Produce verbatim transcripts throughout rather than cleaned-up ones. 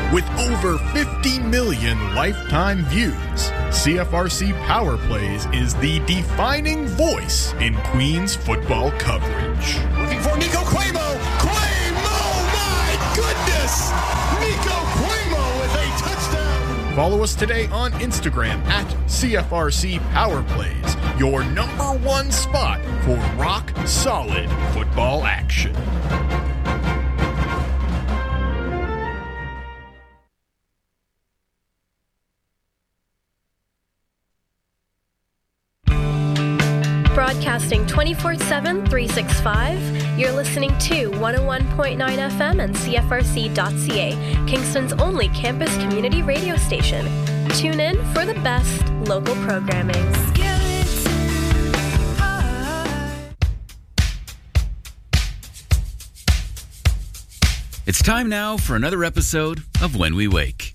With over fifty million lifetime views, C F R C Power Plays is the defining voice in Queens football coverage. Looking for Nico Cuomo. Cuomo, my goodness! Nico Cuomo with a touchdown. Follow us today on Instagram at C F R C Power Plays, your number one spot for rock solid football action. Broadcasting twenty-four seven, three sixty-five, you're listening to one oh one point nine F M and C F R C dot C A, Kingston's only campus community radio station. Tune in for the best local programming. It's time now for another episode of When We Wake.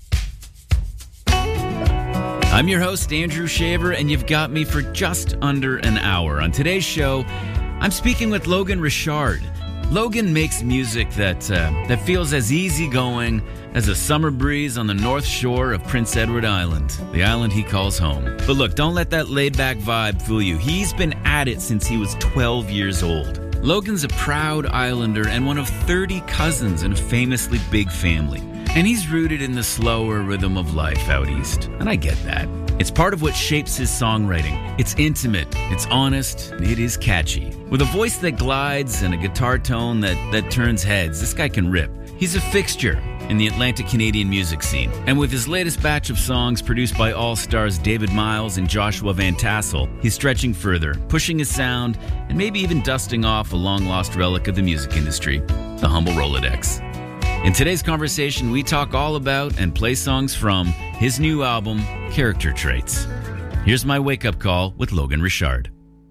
I'm your host, Andrew Shaver, and you've got me for just under an hour. On today's show, I'm speaking with Logan Richard. Logan makes music that uh, that feels as easygoing as a summer breeze on the north shore of Prince Edward Island, the island he calls home. But look, don't let that laid-back vibe fool you. He's been at it since he was twelve years old. Logan's a proud islander and one of thirty cousins in a famously big family. And he's rooted in the slower rhythm of life out east. And I get that. It's part of what shapes his songwriting. It's intimate, it's honest, it is catchy. With a voice that glides and a guitar tone that, that turns heads, this guy can rip. He's a fixture in the Atlantic Canadian music scene. And with his latest batch of songs produced by all-stars David Miles and Joshua Van Tassel, he's stretching further, pushing his sound, and maybe even dusting off a long-lost relic of the music industry, the humble Rolodex. In today's conversation, we talk all about and play songs from his new album, Character Traits. Here's my wake-up call with Logan Richard.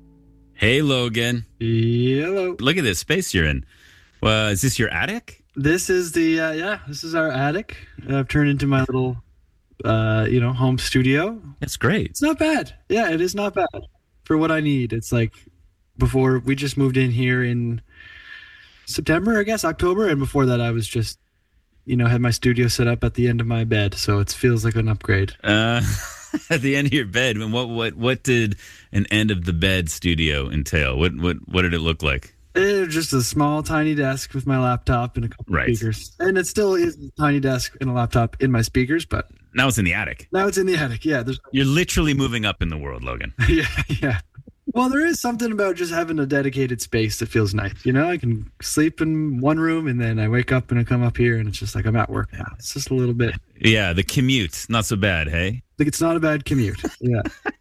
Hey, Logan. Hello. Look at this space you're in. Uh, is this your attic? This is the, uh, yeah, this is our attic. I've turned into my little, uh, you know, home studio. That's great. It's not bad. Yeah, it is not bad for what I need. It's like before we just moved in here in September, I guess, October. And before that, I was just, you know, had my studio set up at the end of my bed. So it feels like an upgrade. Uh, at the end of your bed. And what, what, what did an end of the bed studio entail? What, what, what did it look like? It was just a small, tiny desk with my laptop and a couple right. of speakers. And it still is a tiny desk and a laptop in my speakers, but now it's in the attic. Now it's in the attic, yeah. There's... You're literally moving up in the world, Logan. yeah, yeah. Well, there is something about just having a dedicated space that feels nice. You know, I can sleep in one room and then I wake up and I come up here and it's just like I'm at work now. It's just a little bit. Yeah, the commute, not so bad, hey? Like it's not a bad commute. Yeah.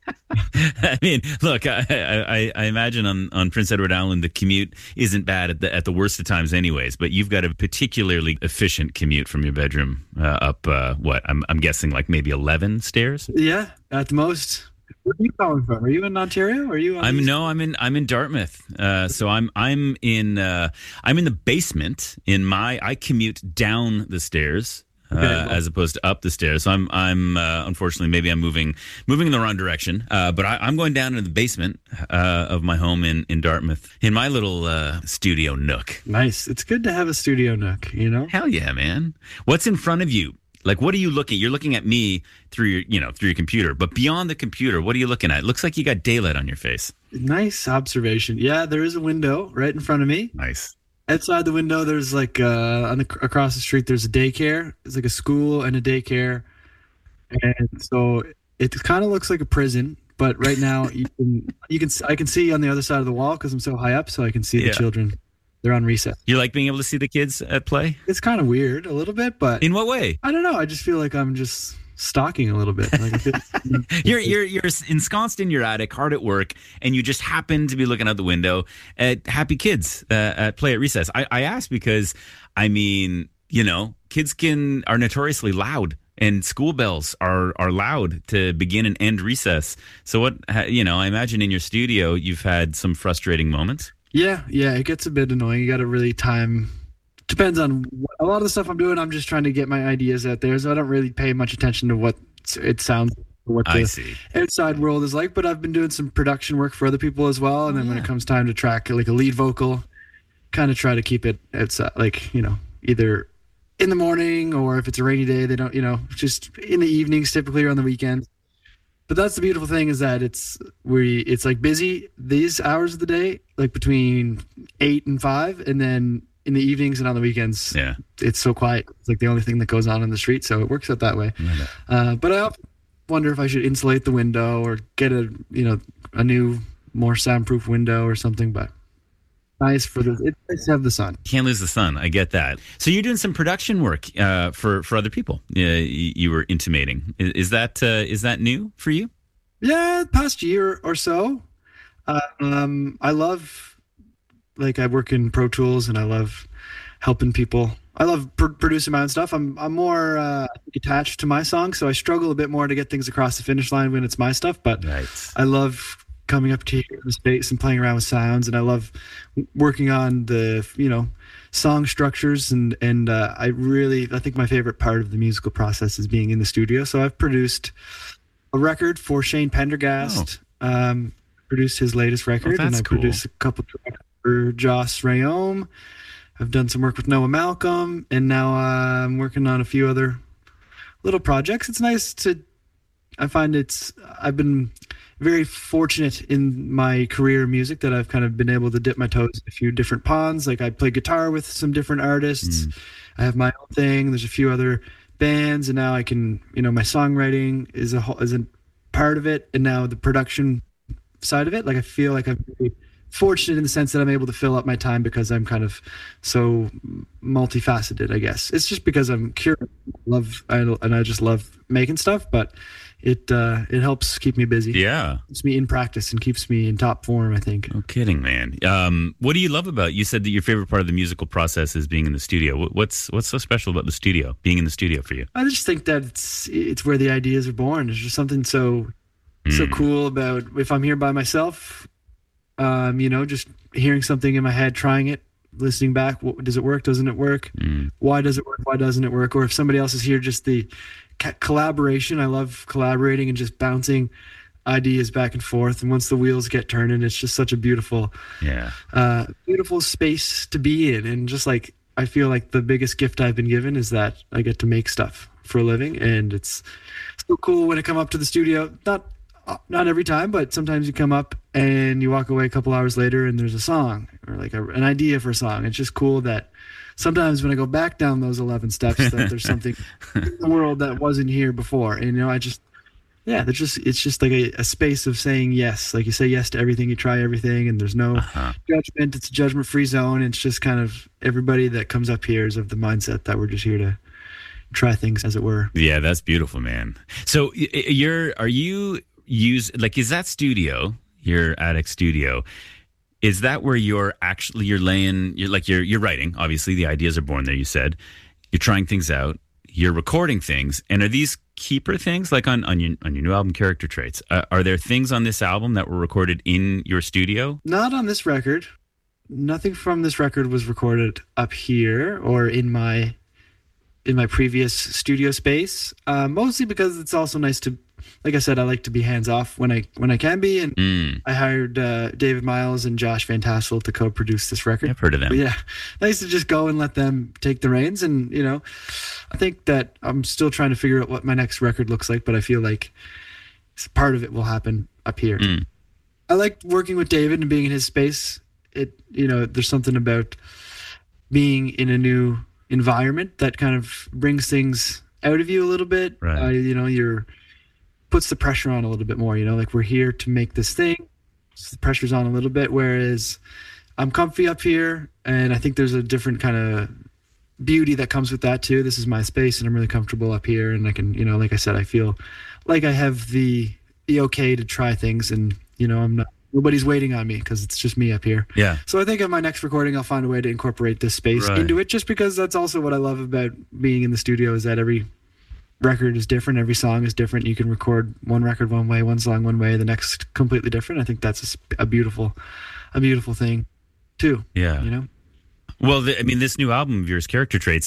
I mean, look, I, I, I imagine on, on Prince Edward Island, the commute isn't bad at the at the worst of times anyways, but you've got a particularly efficient commute from your bedroom uh, up, uh, what, I'm, I'm guessing like maybe eleven stairs? Yeah, at the most. Where are you calling from? Are you in Ontario? Or are you? On I'm East? no, I'm in I'm in Dartmouth. Uh, so I'm I'm in uh, I'm in the basement. In my I commute down the stairs uh, okay, well. as opposed to up the stairs. So I'm I'm uh, unfortunately maybe I'm moving moving in the wrong direction. Uh, but I, I'm going down into the basement uh, of my home in in Dartmouth in my little uh, studio nook. Nice. It's good to have a studio nook. You know. Hell yeah, man. What's in front of you? Like, what are you looking? You're looking at me through your, you know, through your computer. But beyond the computer, what are you looking at? It looks like you got daylight on your face. Nice observation. Yeah, there is a window right in front of me. Nice. Outside the window, there's like uh, on the, across the street, there's a daycare. It's like a school and a daycare, and so it kind of looks like a prison. But right now, you can you can I can see on the other side of the wall because I'm so high up, so I can see yeah. the children. They're on recess. You like being able to see the kids at play? It's kind of weird, a little bit, but in what way? I don't know. I just feel like I'm just stalking a little bit. Like you're you're you're ensconced in your attic, hard at work, and you just happen to be looking out the window at happy kids uh, at play at recess. I, I ask because, I mean, you know, kids can are notoriously loud. And school bells are, are loud to begin and end recess. So what, you know, I imagine in your studio, you've had some frustrating moments. Yeah, yeah, it gets a bit annoying. You got to really time. Depends on what, a lot of the stuff I'm doing. I'm just trying to get my ideas out there, so I don't really pay much attention to what it sounds like, what the I see. outside world is like. But I've been doing some production work for other people as well, and then oh, yeah. when it comes time to track like a lead vocal, kind of try to keep it outside, like you know, either in the morning, or if it's a rainy day, they don't, you know, just in the evenings typically or on the weekend. But that's the beautiful thing is that it's we it's like busy these hours of the day, like between eight and five, and then in the evenings and on the weekends, Yeah. it's so quiet. It's like the only thing that goes on in the street, so it works out that way. Uh, but I often wonder if I should insulate the window or get a you know a new, more soundproof window or something. But nice for the it's nice to have the sun. Can't lose the sun. I get that. So you're doing some production work uh, for for other people. Uh, you, you were intimating. Is, is that uh, is that new for you? Yeah, past year or so. Uh, um, I love, like, I work in Pro Tools and I love helping people. I love pr- producing my own stuff. I'm I'm more uh, attached to my songs, so I struggle a bit more to get things across the finish line when it's my stuff. But Right. I love coming up to here in the space and playing around with sounds, and I love working on the you know song structures, and and uh, I really I think my favorite part of the musical process is being in the studio. So I've produced a record for Shane Pendergast. Um, produced his latest record, Oh, and that's I cool. produced a couple tracks for Joss Rayom. I've done some work with Noah Malcolm, and now uh, I'm working on a few other little projects. It's nice to. I find it's. I've been very fortunate in my career in music that I've kind of been able to dip my toes in a few different ponds. Like I play guitar with some different artists. I have my own thing. There's a few other bands, and now I can, you know, my songwriting is a whole, is a part of it, and now the production side of it. Like I feel like I'm very fortunate in the sense that I'm able to fill up my time because I'm kind of so multifaceted. I guess it's just because I'm curious, love, I, and I just love making stuff, but. It uh, it helps keep me busy. Yeah. Keeps me in practice and keeps me in top form, I think. No kidding, man. Um, what do you love about? You said that your favorite part of the musical process is being in the studio. What- What's what's so special about the studio? Being in the studio for you? I just think that it's it's where the ideas are born. There's just something so so cool about if I'm here by myself, um, you know, just hearing something in my head, trying it, listening back. What, does it work? Doesn't it work? Why does it work? Why doesn't it work? Or if somebody else is here, just the ca- collaboration. I love collaborating and just bouncing ideas back and forth. And once the wheels get turning, it's just such a beautiful, Yeah. uh, beautiful space to be in. And just like, I feel like the biggest gift I've been given is that I get to make stuff for a living. And it's so cool when I come up to the studio, not, not every time, but sometimes you come up and you walk away a couple hours later and there's a song or like a, an idea for a song. It's just cool that sometimes when I go back down those eleven steps, that there's something in the world that wasn't here before. And, you know, I just, yeah, there's just, it's just like a, a space of saying yes. Like you say yes to everything, you try everything, and there's no Uh-huh. judgment. It's a judgment free zone. It's just kind of everybody that comes up here is of the mindset that we're just here to try things, as it were. Yeah, that's beautiful, man. So y- y- you're are you use like is that studio, your attic studio, is that where you're actually you're laying you're like you're you're writing, obviously the ideas are born there, you said. You're trying things out, you're recording things, and are these keeper things like on on your on your new album Character Traits? Uh, are there things on this album that were recorded in your studio? Not on this record. Nothing from this record was recorded up here or in my in my previous studio space. Uh, mostly because it's also nice to, like I said, I like to be hands off when I when I can be. And Mm, I hired uh, David Miles and Josh Van Tassel to co-produce this record. I've heard of them. But yeah, nice to just go and let them take the reins. And, you know, I think that I'm still trying to figure out what my next record looks like, but I feel like part of it will happen up here. Mm. I like working with David and being in his space. It, you know, there's something about being in a new environment that kind of brings things out of you a little bit. Right. Uh, you know, you're puts the pressure on a little bit more, you know, like we're here to make this thing. So the pressure's on a little bit, whereas I'm comfy up here, and I think there's a different kind of beauty that comes with that too. This is my space, and I'm really comfortable up here, and I can, you know, like I said, I feel like I have the the okay to try things, and you know, I'm not nobody's waiting on me because it's just me up here. Yeah. So I think on my next recording, I'll find a way to incorporate this space Right. into it, just because that's also what I love about being in the studio is that every record is different. Every song is different. You can record one record one way, one song one way, the next completely different. I think that's a, sp- a beautiful, a beautiful thing too. Yeah. You know? Well, the, I mean, this new album of yours, Character Traits,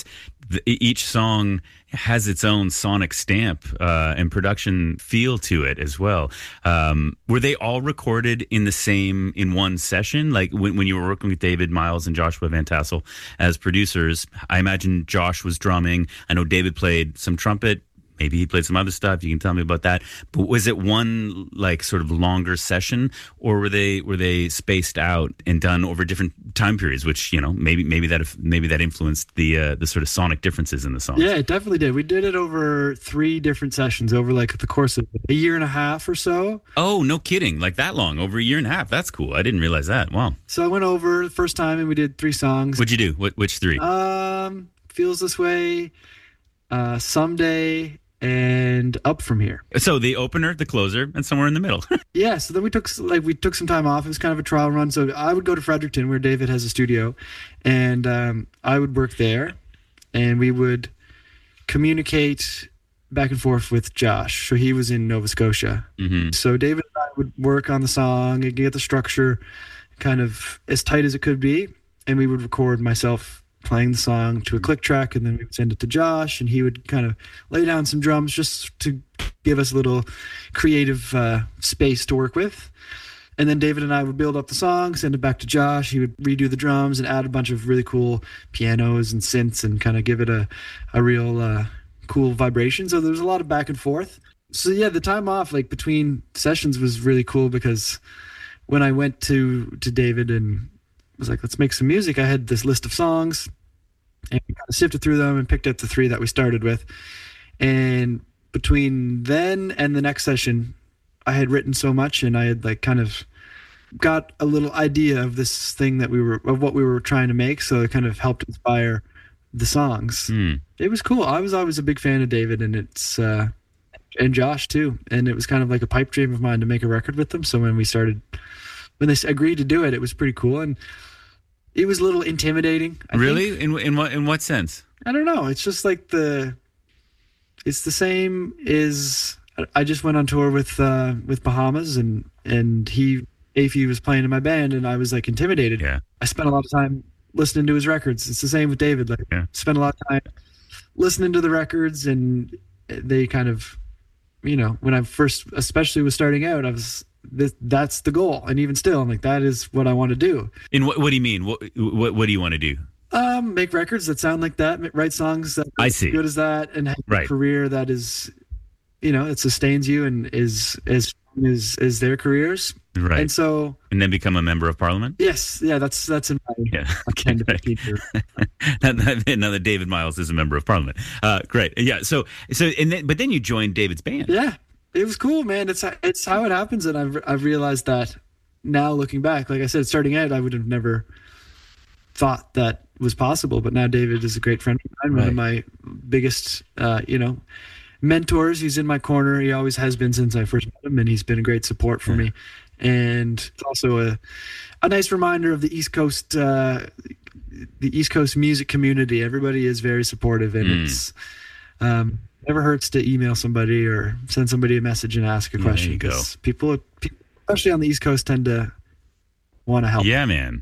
the, each song has its own sonic stamp uh, and production feel to it as well. Um, were they all recorded in the same, in one session? Like when, when you were working with David Miles and Joshua Van Tassel as producers, I imagine Josh was drumming. I know David played some trumpet. Maybe he played some other stuff. You can tell me about that. But was it one like sort of longer session, or were they were they spaced out and done over different time periods? Which, you know, maybe maybe that maybe that influenced the uh, the sort of sonic differences in the songs. Yeah, it definitely did. We did it over three different sessions over like the course of a year and a half or so. Oh, no kidding! Like that long, over a year and a half. That's cool. I didn't realize that. Wow. So I went over the first time and we did three songs. What'd you do? What which three? Um, Feels This Way, uh, Someday, and Up From Here. So the opener, the closer, and somewhere in the middle. Yeah, so then we took like we took some time off. It was kind of a trial run. So I would go to Fredericton, where David has a studio, and um, I would work there, and we would communicate back and forth with Josh. So he was in Nova Scotia. Mm-hmm. So David and I would work on the song and get the structure kind of as tight as it could be, and we would record myself playing the song to a click track, and then we would send it to Josh, and he would kind of lay down some drums just to give us a little creative uh, space to work with. And then David and I would build up the song, send it back to Josh. He would redo the drums and add a bunch of really cool pianos and synths and kind of give it a, a real uh, cool vibration. So there was a lot of back and forth. So yeah, the time off like between sessions was really cool, because when I went to, to David and was like, let's make some music, I had this list of songs, and we kind of sifted through them and picked up the three that we started with. And between then and the next session, I had written so much, and I had like kind of got a little idea of this thing that we were, of what we were trying to make. So it kind of helped inspire the songs. Mm. It was cool. I was always a big fan of David, and it's, uh, and Josh too. And it was kind of like a pipe dream of mine to make a record with them. So when we started, when they agreed to do it, it was pretty cool. And it was a little intimidating. I really? think. In in what in what sense? I don't know. It's just like the, it's the same as, I just went on tour with uh, with Bahamas, and and he, Afy was playing in my band, and I was like intimidated. Yeah. I spent a lot of time listening to his records. It's the same with David. Like, yeah. Spent a lot of time listening to the records, and they kind of, you know, when I first, especially was starting out, I was, this, that's the goal. And even still, I'm like, that is what I want to do. In what, what do you mean? What, what what do you want to do? Um, make records that sound like that, write songs that are I see. as good as that, and have Right. a career that is, you know, it sustains you and is as as as their careers. Right. And so, And then become a member of parliament? yes, yeah, that's that's in my Yeah. Okay. ten to fifteen years. now, that, now that David Miles is a member of parliament. Uh, great. Yeah. So, so, and then, but then you joined David's band. Yeah, it was cool, man. It's it's how it happens, and I've I've realized that now, looking back. Like I said, starting out, I would have never thought that was possible. But now David is a great friend of mine, one of my biggest, uh, you know, mentors. He's in my corner. He always has been since I first met him, and he's been a great support for Yeah. me. And it's also a a nice reminder of the East Coast, uh, the East Coast music community. Everybody is very supportive, and Mm. it's um, never hurts to email somebody or send somebody a message and ask a There question, you go. because people, people, especially on the East Coast, tend to want to help. Yeah, man.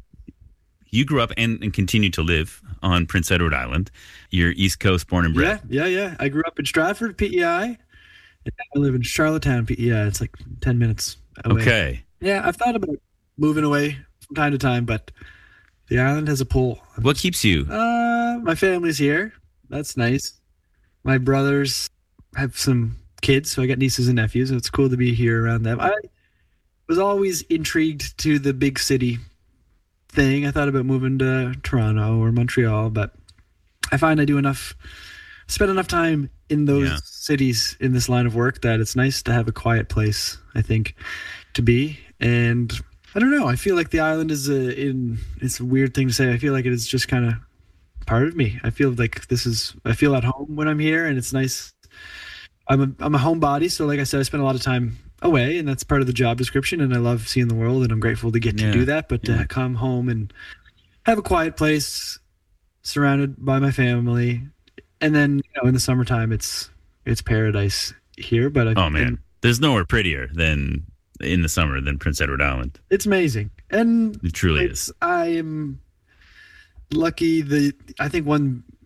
You grew up and, and continue to live on Prince Edward Island. You're East Coast born and bred. Yeah, yeah, yeah. I grew up in Stratford, P E I, and now I live in Charlottetown, P E I. It's like ten minutes away. Okay. Yeah, I've thought about moving away from time to time, but the island has a pull. What keeps you? Uh, my family's here. That's nice. My brothers have some kids, so I got nieces and nephews, so it's cool to be here around them. I was always intrigued to the big city thing. I thought about moving to Toronto or Montreal, but I find I do enough, spend enough time in those Yeah. cities in this line of work that it's nice to have a quiet place, I think, to be. And I don't know, I feel like the island is a, in, it's a weird thing to say. I feel like it is just kind of part of me. I feel like this is, I feel at home when I'm here, and it's nice. I'm a, I'm a homebody, so like I said, I spend a lot of time away, and that's part of the job description, and I love seeing the world, and I'm grateful to get Yeah. to do that. But Yeah. to come home and have a quiet place surrounded by my family, and then, you know, in the summertime, it's it's paradise here. But I've Oh, man. been- There's nowhere prettier than in the summer than Prince Edward Island. it's amazing, and It truly it's, is. I am lucky. The I think one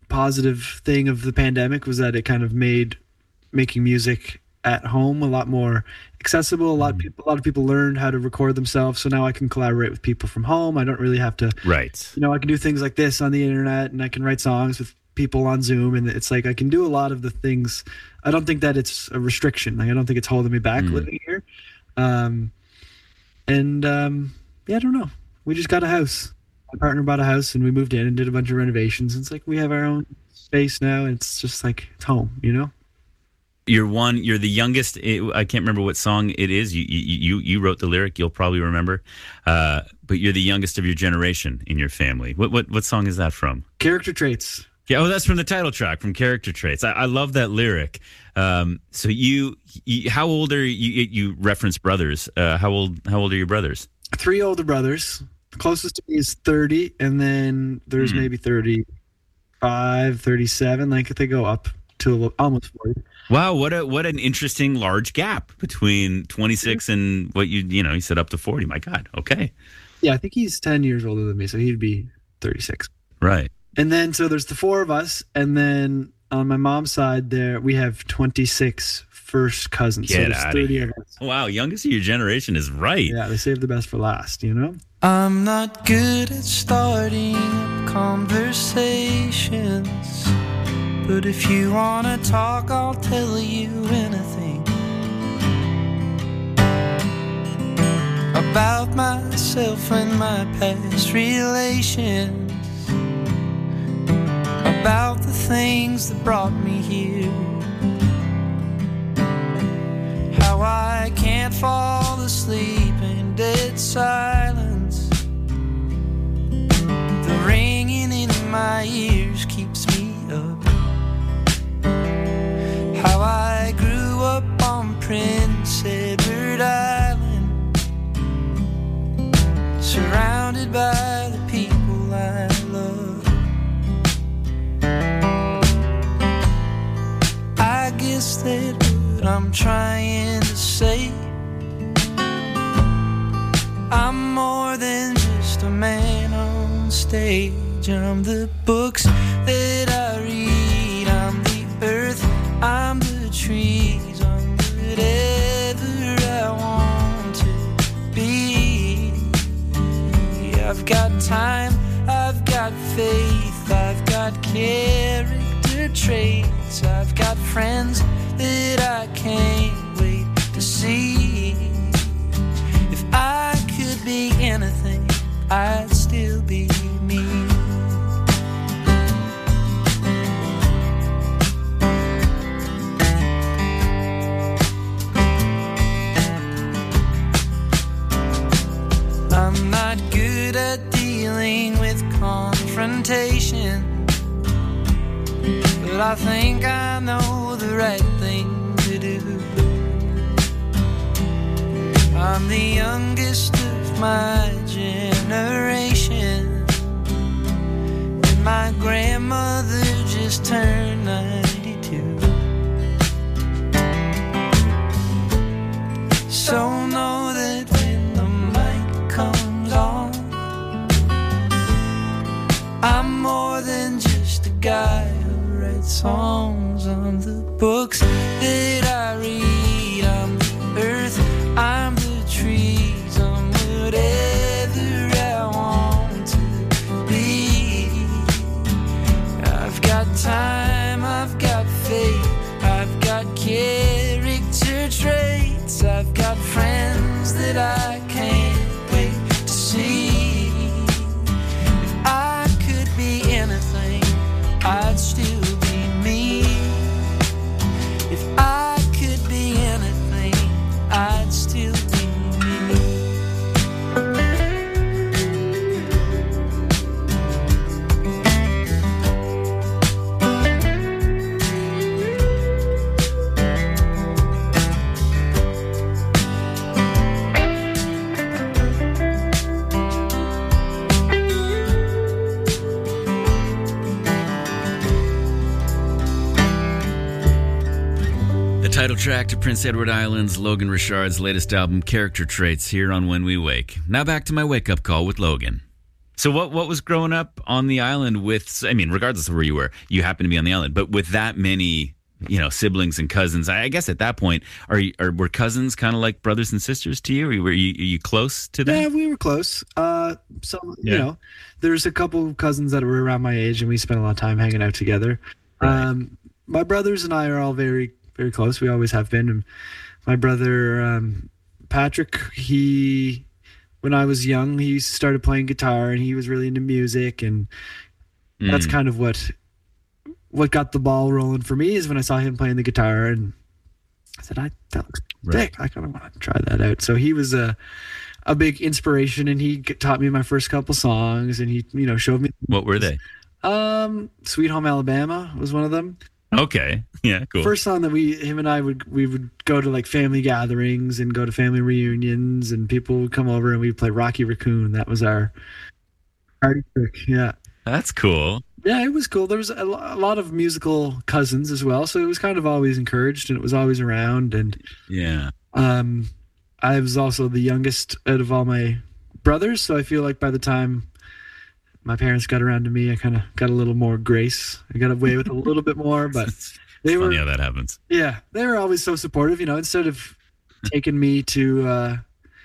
positive thing of the pandemic was that it kind of made making music at home a lot more accessible. A lot of people, a lot of people learned how to record themselves. So now I can collaborate with people from home. I don't really have to, right. You know, I can do things like this on the internet, and I can write songs with people on Zoom, and it's like I can do a lot of the things. I don't think that it's a restriction. Like I don't think it's holding me back mm. living here. Um, and um, yeah, I don't know. We just got a house. My partner bought a house, and we moved in and did a bunch of renovations. It's like we have our own space now, and it's just like it's home, you know. You're one. You're the youngest. I can't remember what song it is. You you you wrote the lyric. You'll probably remember. Uh, but you're the youngest of your generation in your family. What what what song is that from? Character Traits. Yeah. Oh, that's from the title track, from Character Traits. I, I love that lyric. Um, so you, you, how old are you? You reference brothers. Uh, how old? How old are your brothers? Three older brothers. The closest to me is thirty, and then there's mm. maybe thirty-five, thirty-seven. Like they go up to almost forty. Wow, what a what an interesting large gap between twenty-six and what you you know you said up to forty. My God, okay. Yeah, I think he's ten years older than me, so he'd be thirty-six. Right. And then so there's the four of us, and then on my mom's side there we have twenty-six first cousins. Get so there's out thirty of here. of us. Wow, youngest of your generation is right. Yeah, they saved the best for last, you know? I'm not good at starting up conversations, but if you wanna talk, I'll tell you anything about myself and my past relations, about the things that brought me here, how I can't fall asleep in dead silence, the ringing in my ears keeps me up, how I grew up on Prince Edward Island, surrounded by the people I love. I guess that what I'm trying to say, I'm more than just a man on stage. I'm the books that I read, I'm the earth, I'm the trees, I'm whatever I want to be. I've got time, I've got faith, I've got character traits, I've got friends that I can't wait to see. If I could be anything, I'd still be me. I'm not good at dealing with confrontation, but I think I know the right thing to do. I'm the youngest of my generation, and my grandmother just turned ninety-two. So know that when the mic comes on, I'm more than just a guy who writes songs. On the books that I read, I'm the earth, I'm the trees, I'm whatever I want to be. I've got time, I've got faith, I've got character traits, I've got friends that I can't wait to see. If I could be anything, I'd still be me. If I could be anything, I'd still be Title track to Prince Edward Island's Logan Richard's latest album, Character Traits, here on When We Wake. Now back to my wake-up call with Logan. So what what was growing up on the island with, I mean, regardless of where you were, you happened to be on the island, but with that many, you know, siblings and cousins, I guess at that point, are you, are were cousins kind of like brothers and sisters to you? Or were you, are you close to them? Yeah, we were close. Uh, so, Yeah. you know, there's a couple of cousins that were around my age, and we spent a lot of time hanging out together. Right. Um, my brothers and I are all very, very close. We always have been. And my brother, um, Patrick, he, when I was young, he started playing guitar, and he was really into music, and that's Mm. kind of what what got the ball rolling for me is when I saw him playing the guitar, and I said, I that looks Right. sick. I kind of want to try that out. So he was a a big inspiration, and he g- taught me my first couple songs, and he, you know, showed me. What were they? Um, Sweet Home Alabama was one of them. Okay. Yeah, cool. First song that we, him and I would, we would go to like family gatherings and go to family reunions, and people would come over and we'd play Rocky Raccoon. That was our party trick. Yeah. That's cool. Yeah, it was cool. There was a, lo- a lot of musical cousins as well, so it was kind of always encouraged, and it was always around. And Yeah. um, I was also the youngest out of all my brothers, so I feel like by the time my parents got around to me, I kind of got a little more grace. I got away with a little bit more, but they It's were, funny how that happens. yeah, they were always so supportive. You know, instead of taking me to uh,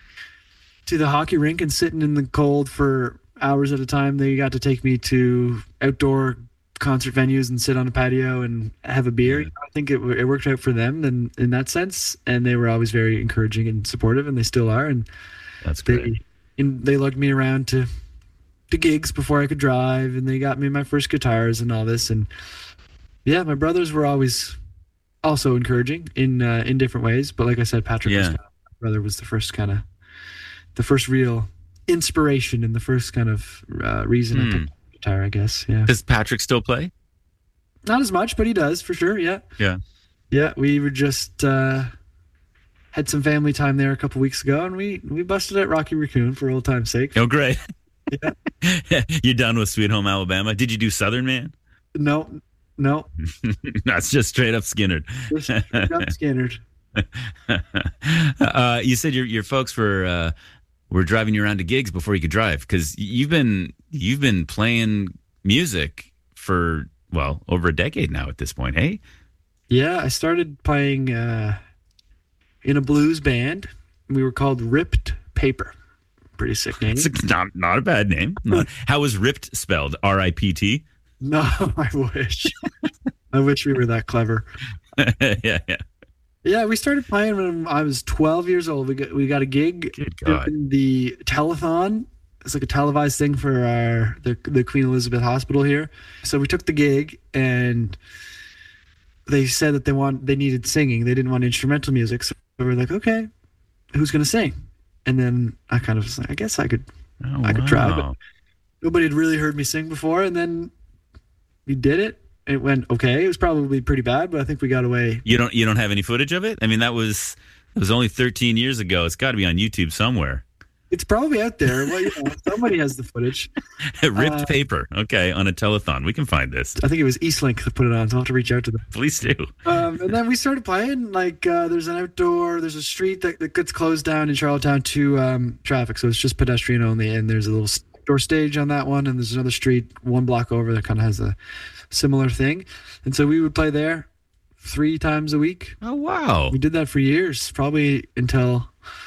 to the hockey rink and sitting in the cold for hours at a time, they got to take me to outdoor concert venues and sit on a patio and have a beer. Yeah. I think it it worked out for them in, in that sense, and they were always very encouraging and supportive, and they still are. And That's great. they and they lugged me around to to gigs before I could drive, and they got me my first guitars and all this. And yeah, my brothers were always also encouraging in uh, in different ways. But like I said, Patrick, was Yeah. kind of, my brother, was the first kind of the first real inspiration and the first kind of uh, reason I Hmm. picked up the guitar, I guess. Yeah, Does Patrick still play? not as much, but he does for sure. Yeah, Yeah. yeah. We were just uh, had some family time there a couple weeks ago, and we we busted out Rocky Raccoon for old time's sake. Oh, great. You're done with Sweet Home Alabama. Did you do Southern Man? No, no, That's just straight up Skinner. just got Skinnerd. uh, you said your your folks were uh, were driving you around to gigs before you could drive, because you've been you've been playing music for, well, over a decade now at this point. Hey, Yeah, I started playing uh, in a blues band. We were called Ripped Paper. Pretty sick name. it's not not a bad name. Not- how was Ripped spelled? R I P T. No, I wish. I wish we were that clever. Yeah, yeah. Yeah, we started playing when I was twelve years old. We got we got a gig Good God. in the telethon. It's like a televised thing for our the, the Queen Elizabeth Hospital here. So we took the gig, and they said that they want they needed singing. They didn't want instrumental music. So we were like, okay, who's gonna sing? And then I kind of was like, I guess I could. Oh, I could try, but- wow. Nobody had really heard me sing before, and then we did it. It went okay. It was probably pretty bad, but I think we got away. You don't you don't have any footage of it? I mean, that was it was only thirteen years ago. It's got to be on YouTube somewhere. It's probably out there. Well, you know, somebody has the footage. Ripped Uh, paper. Okay, on a telethon. We can find this. I think it was Eastlink that put it on, so I'll have to reach out to them. Please do. Um, and then we started playing. Like, uh, there's an outdoor, there's a street that, that gets closed down in Charlottetown to um, traffic, so it's just pedestrian only. And there's a little outdoor stage on that one, and there's another street one block over that kind of has a similar thing. And so we would play there three times a week. Oh, wow. We did that for years, probably until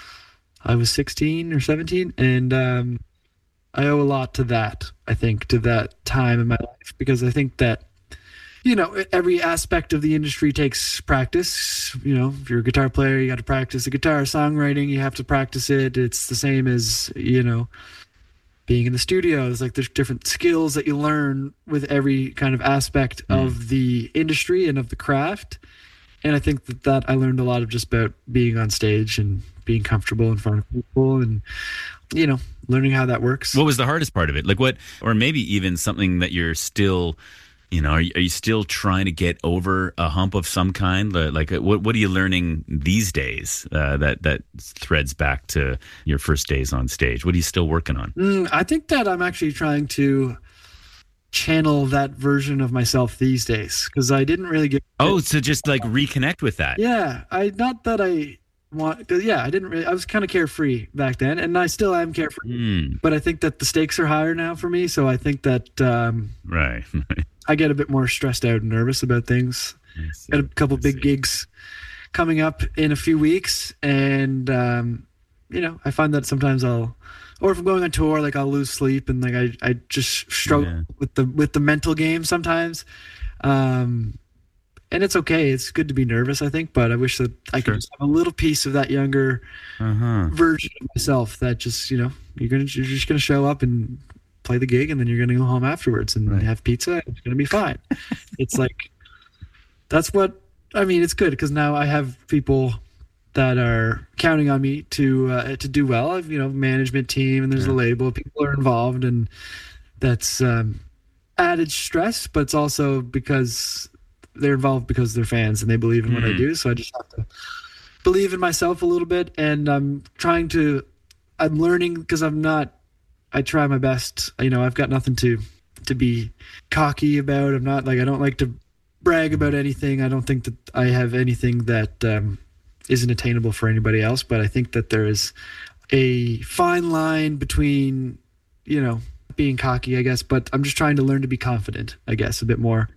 I was sixteen or seventeen. And um, I owe a lot to that, I think, to that time in my life, because I think that, you know, every aspect of the industry takes practice. You know, if you're a guitar player, you got to practice the guitar. Songwriting, you have to practice it. It's the same as, you know, being in the studio. It's like there's different skills that you learn with every kind of aspect of the industry and of the craft. And I think that, that I learned a lot of just about being on stage and being comfortable in front of people and, you know, learning how that works. What was the hardest part of it? Like what, or maybe even something that you're still, you know, are you, are you still trying to get over a hump of some kind? Like what, what are you learning these days uh, that, that threads back to your first days on stage? What are you still working on? Mm, I think that I'm actually trying to channel that version of myself these days, because I didn't really get. Oh, so just like reconnect with that. Yeah, I not that I want, cause yeah, I didn't really, I was kind of carefree back then, and I still am carefree, Mm, but I think that the stakes are higher now for me. So I think that um, right. I get a bit more stressed out and nervous about things. I see. Got a couple I big see. gigs coming up in a few weeks, and um, you know, I find that sometimes I'll, or if I'm going on tour, like I'll lose sleep, and like I, I just struggle Yeah. with the with the mental game sometimes. Um, and it's okay. It's good to be nervous, I think, but I wish that I Sure. could just have a little piece of that younger Uh-huh. version of myself. That just, you know, you're gonna you're just gonna show up and play the gig, and then you're gonna go home afterwards and Right. have pizza. And it's gonna be fine. It's like that's what I mean. It's good because now I have people that are counting on me to uh, to do well. I've, you know, management team, and there's Yeah. a label. People are involved, and that's um, added stress. But it's also because they're involved because they're fans and they believe in what I Mhm. do. So I just have to believe in myself a little bit, and I'm trying to. I'm learning because I'm not. I try my best. You know, I've got nothing to to be cocky about. I'm not like I don't like to brag about anything. I don't think that I have anything that um, isn't attainable for anybody else. But I think that there is a fine line between, you know, being cocky, I guess. But I'm just trying to learn to be confident, I guess, a bit more,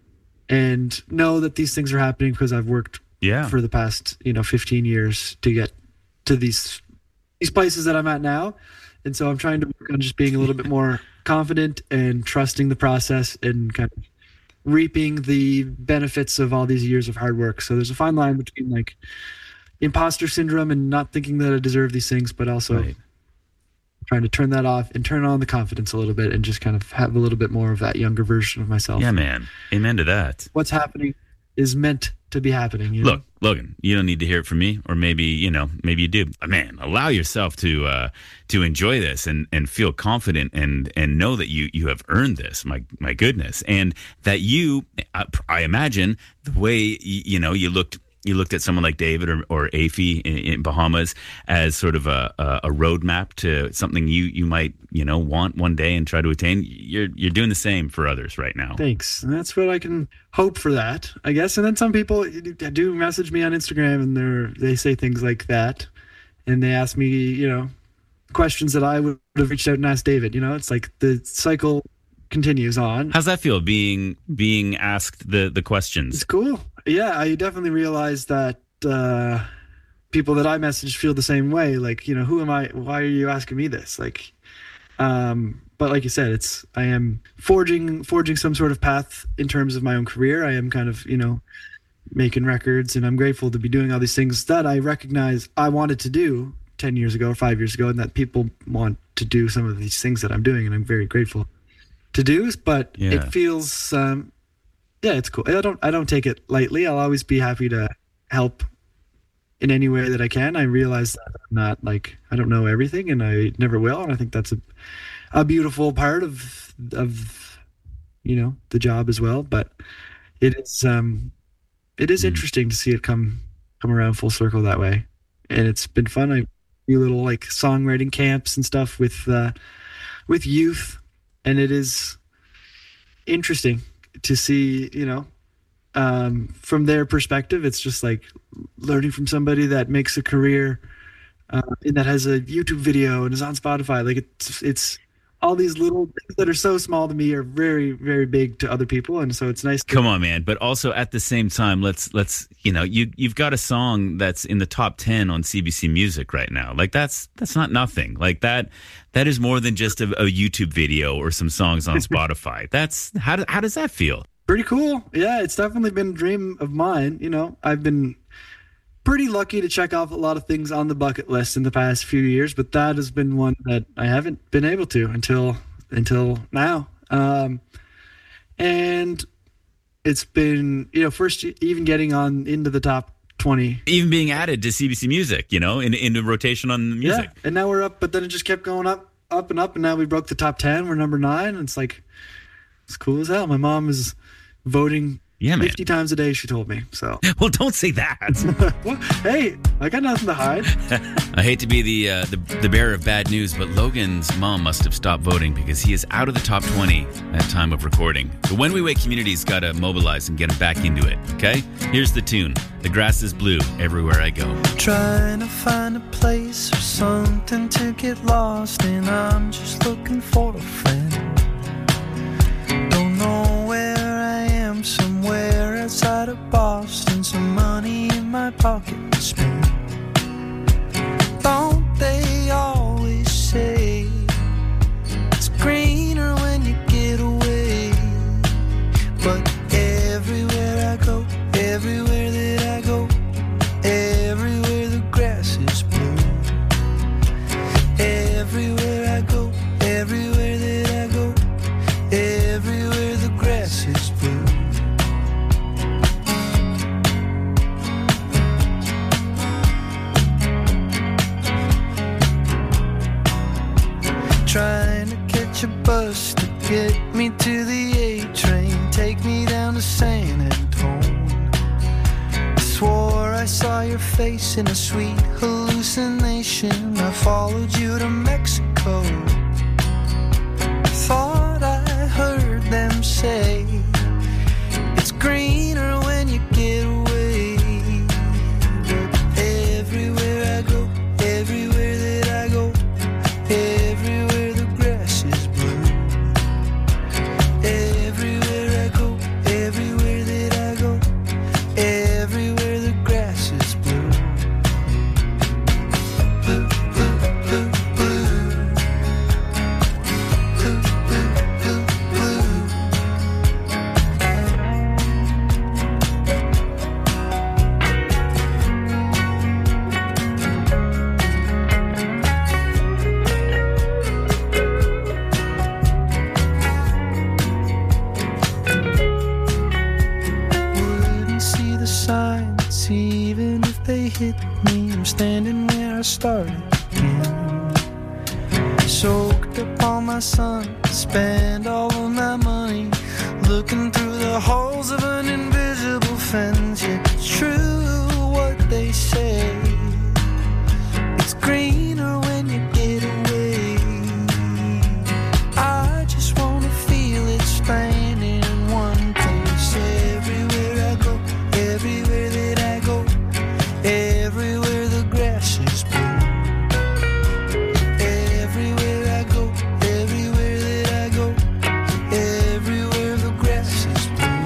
and know that these things are happening because I've worked Yeah. for the past, you know, fifteen years to get to these these places that I'm at now. And so I'm trying to work on just being a little bit more confident and trusting the process and kind of reaping the benefits of all these years of hard work. So there's a fine line between like imposter syndrome and not thinking that I deserve these things, but also Right. trying to turn that off and turn on the confidence a little bit and just kind of have a little bit more of that younger version of myself. Yeah, man. Amen to that. What's happening is meant to be happening. You know? Look, Logan, you don't need to hear it from me, or maybe, you know, maybe you do. But man, allow yourself to uh, to enjoy this and, and feel confident and and know that you you have earned this. My my goodness, and that you, I, I imagine the way you, you know you looked. You looked at someone like David or, or Afi in, in Bahamas as sort of a, a, a roadmap to something you, you might, you know, want one day and try to attain. You're you're doing the same for others right now. Thanks. And that's what I can hope for that, I guess. And then some people do message me on Instagram and they're they say things like that. And they ask me, you know, questions that I would have reached out and asked David. You know, it's like the cycle continues on. How's that feel, being being asked the, the questions? It's cool. Yeah, I definitely realize that uh, people that I message feel the same way. Like, you know, who am I? Why are you asking me this? Like, um, but like you said, it's I am forging forging some sort of path in terms of my own career. I am kind of, you know, making records, and I'm grateful to be doing all these things that I recognize I wanted to do ten years ago or five years ago, and that people want to do some of these things that I'm doing, and I'm very grateful to do. But Yeah. it feels. Um, Yeah, it's cool. I don't I don't take it lightly. I'll always be happy to help in any way that I can. I realize that I'm not like I don't know everything, and I never will. And I think that's a a beautiful part of of you know the job as well. But it is um it is Mm. interesting to see it come come around full circle that way, and it's been fun. I do little like songwriting camps and stuff with uh, with youth, and it is interesting to see, you know, um, from their perspective. It's just like learning from somebody that makes a career uh, and that has a YouTube video and is on Spotify. Like it's it's all these little things that are so small to me are very, very big to other people, and so it's nice to Come on, man! But also at the same time, let's let's you know you you've got a song that's in the top ten on C B C Music right now. Like that's that's not nothing. Like that that is more than just a, a YouTube video or some songs on Spotify. That's how do, how does that feel? Pretty cool. Yeah, it's definitely been a dream of mine. You know, I've been pretty lucky to check off a lot of things on the bucket list in the past few years, but that has been one that I haven't been able to until until now. Um, and it's been, you know, first even getting on into the top twenty. Even being added to C B C Music, you know, in in the rotation on the music. Yeah, and now we're up, but then it just kept going up, up and up, and now we broke the top ten. We're number nine, and it's like, it's cool as hell. My mom is voting Yeah, man. fifty times a day, she told me. So, Well, don't say that. well, hey, I got nothing to hide. I hate to be the, uh, the the bearer of bad news, but Logan's mom must have stopped voting because he is out of the top twenty at time of recording. The When We Wake community's got to mobilize and get him back into it, okay? Here's the tune. The grass is blue everywhere I go. Trying to find a place or something to get lost in. I'm just looking for a friend. Don't know where I am, somewhere outside of Boston. Some money in my pocket to spend. Don't they always say it's greener when you get away? But everywhere I go, everywhere that I go, everywhere the grass is blue. Everywhere I go, everywhere that I go, everywhere the grass is blue. Trying to catch a bus to get me to the A train, take me down to San Antone. I swore I saw your face in a sweet hallucination. I followed you to Mexico. Thought I heard them say it's greener when you get away. But everywhere I go, everywhere that I go, everywhere the grass is blue. Everywhere I go, everywhere that I go, everywhere the grass is blue. Blue, blue, blue, blue. Blue, blue, blue, blue. Wouldn't see the signs even if they hit me. I'm standing where I started again. Soaked up all my sun, spend all of my money looking through the holes of an invisible fence. Yeah, it's true what they say, it's greener when you get away. I just wanna feel it standing in one place. Everywhere I go, everywhere that I go, everywhere the grass is blue. Everywhere I go, everywhere that I go, everywhere the grass is blue.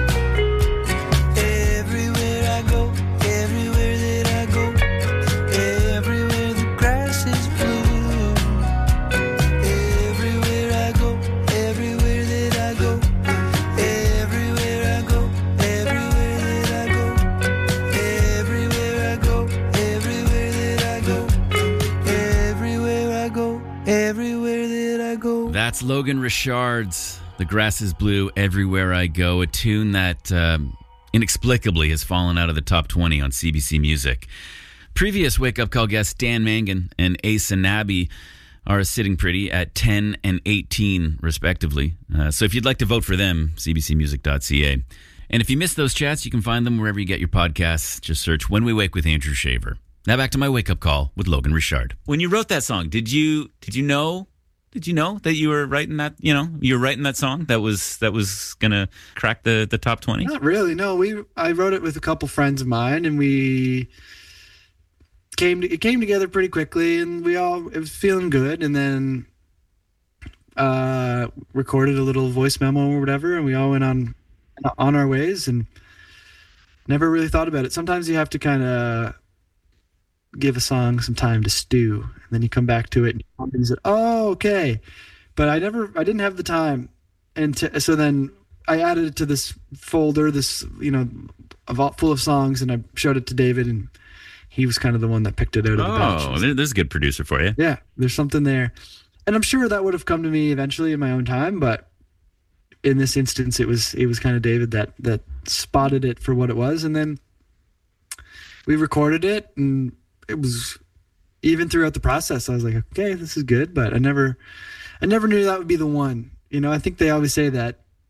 Everywhere I go, everywhere that I go, everywhere the grass is blue. Everywhere I go, everywhere that I go, everywhere I go, everywhere that I go, everywhere I go, everywhere that I go, everywhere I go, everywhere that I go. That's Logan Richard's The Grass is Blue Everywhere I Go, a tune that um, inexplicably has fallen out of the top twenty on C B C Music. Previous Wake Up Call guests Dan Mangan and Asa Nabi are sitting pretty at ten and eighteen, respectively. Uh, so if you'd like to vote for them, c b c music dot c a. And if you missed those chats, you can find them wherever you get your podcasts. Just search When We Wake with Andrew Shaver. Now back to my Wake Up Call with Logan Richard. When you wrote that song, did you did you know did you know that you were writing that, you know, you were writing that song that was that was going to crack the, the top twenty? Not really. No, we I wrote it with a couple friends of mine, and we came to, it came together pretty quickly, and we all it was feeling good, and then uh, recorded a little voice memo or whatever, and we all went on on our ways, and never really thought about it. Sometimes you have to kind of give a song some time to stew, and then you come back to it and you say, oh, okay. But I never, I didn't have the time. And to, so then I added it to this folder, this, you know, a vault full of songs, and I showed it to David, and he was kind of the one that picked it out of the batch. Oh, there- there's a good producer for you. Yeah, there's something there. And I'm sure that would have come to me eventually in my own time, but in this instance, it was it was kind of David that that spotted it for what it was, and then we recorded it, and it was, even throughout the process, I was like, okay, this is good, but I never I never knew that would be the one. You know, I think they always say that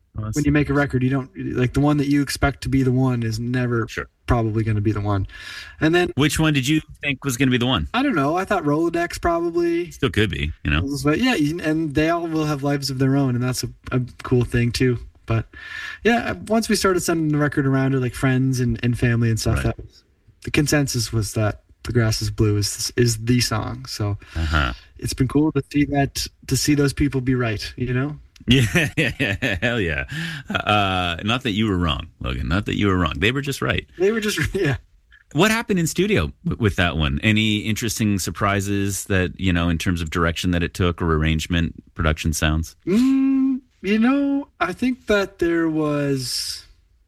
Well, when you make a record, you don't like the one that you expect to be the one is never Sure. probably going to be the one. And then Which one did you think was going to be the one? I don't know. I thought Rolodex probably. Still could be, you know. But yeah, and they all will have lives of their own, and that's a, a cool thing too. But yeah, once we started sending the record around to like friends and, and family and stuff, Right. that was, the consensus was that "The Grass Is Blue" is is the song. So Uh-huh. it's been cool to see that, to see those people be right. You know. Yeah, yeah, hell yeah. Uh, not that you were wrong, Logan. Not that you were wrong. They were just right. They were just yeah. What happened in studio w- with that one? Any interesting surprises that, you know, in terms of direction that it took or arrangement, production sounds? Mm, you know, I think that there was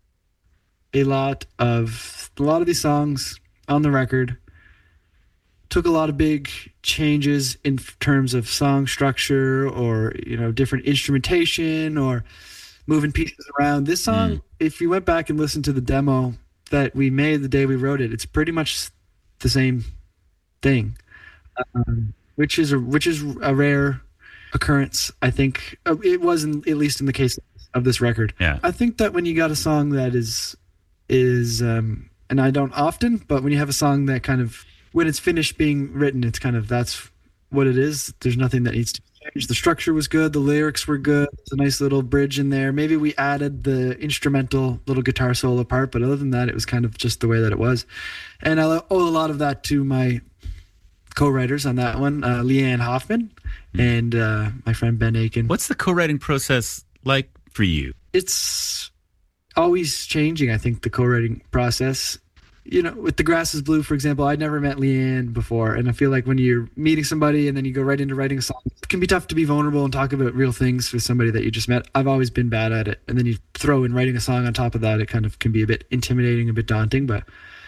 a lot of a lot of these songs on the record took a lot of big changes in f- terms of song structure or, you know, different instrumentation or moving pieces around. This song, Mm. if you went back and listened to the demo that we made the day we wrote it, it's pretty much the same thing, um, which is a which is a rare occurrence. I think Uh, it wasn't, at least in the case of this record. Yeah. I think that when you got a song that is is um, and I don't often, but when you have a song that kind of, when it's finished being written, it's kind of, that's what it is. There's nothing that needs to change. The structure was good. The lyrics were good. There's a nice little bridge in there. Maybe we added the instrumental little guitar solo part, but other than that, it was kind of just the way that it was. And I owe a lot of that to my co-writers on that one, uh, Leanne Hoffman and uh, my friend Ben Aiken. What's the co-writing process like for you? It's always changing, I think, the co-writing process. You know, with The Grass Is Blue, for example, I'd never met Leanne before, and I feel like when you're meeting somebody and then you go right into writing a song, it can be tough to be vulnerable and talk about real things with somebody that you just met. I've always been bad at it, and then you throw in writing a song on top of that, it kind of can be a bit intimidating, a bit daunting, but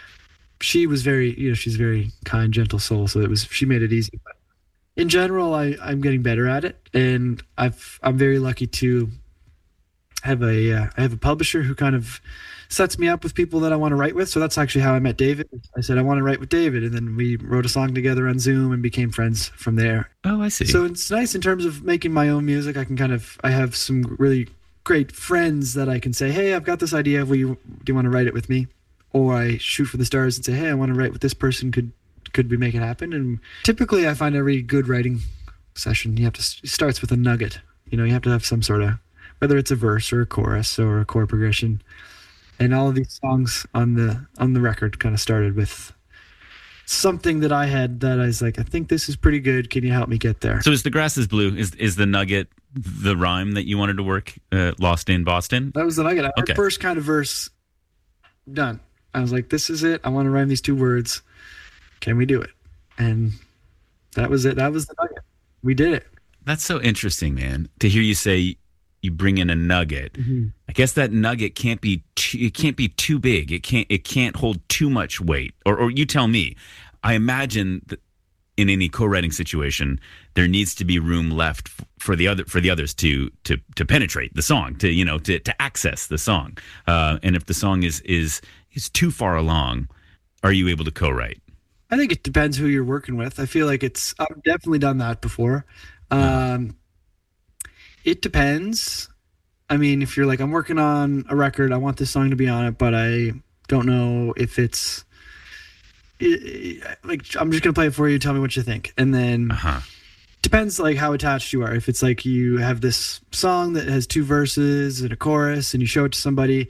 she was very, you know, she's a very kind, gentle soul, so it was, she made it easy. But in general, I, I'm getting better at it, and I've, I'm very lucky to have a, uh, I have a publisher who kind of sets me up with people that I want to write with. So that's actually how I met David. I said, I want to write with David. And then we wrote a song together on Zoom and became friends from there. Oh, I see. So it's nice in terms of making my own music. I can kind of, I have some really great friends that I can say, hey, I've got this idea. Will you, do you want to write it with me? Or I shoot for the stars and say, hey, I want to write with this person. Could, could we make it happen? And typically I find every good writing session, you have to, it starts with a nugget. You know, you have to have some sort of, whether it's a verse or a chorus or a chord progression. And all of these songs on the on the record kind of started with something that I had that I was like, I think this is pretty good. Can you help me get there? So is The Grass Is Blue, is is the nugget the rhyme that you wanted to work, uh, Lost in Boston? That was the nugget. Our Okay. first kind of verse done. I was like, this is it. I want to rhyme these two words. Can we do it? And that was it. That was the nugget. We did it. That's so interesting, man, to hear you say you bring in a nugget. Mm-hmm. I guess that nugget can't be too, it can't be too big. It can't it can't hold too much weight. Or or you tell me. I imagine that in any co-writing situation, there needs to be room left f- for the other for the others to to to penetrate the song, to you know to to access the song. Uh, and if the song is is is too far along, are you able to co-write? I think it depends who you're working with. I feel like it's, I've definitely done that before. Um, it depends. I mean, if you're like, I'm working on a record, I want this song to be on it, but I don't know if it's it, it- like, I'm just going to play it for you. Tell me what you think. And then Uh-huh. depends like how attached you are. If it's like you have this song that has two verses and a chorus and you show it to somebody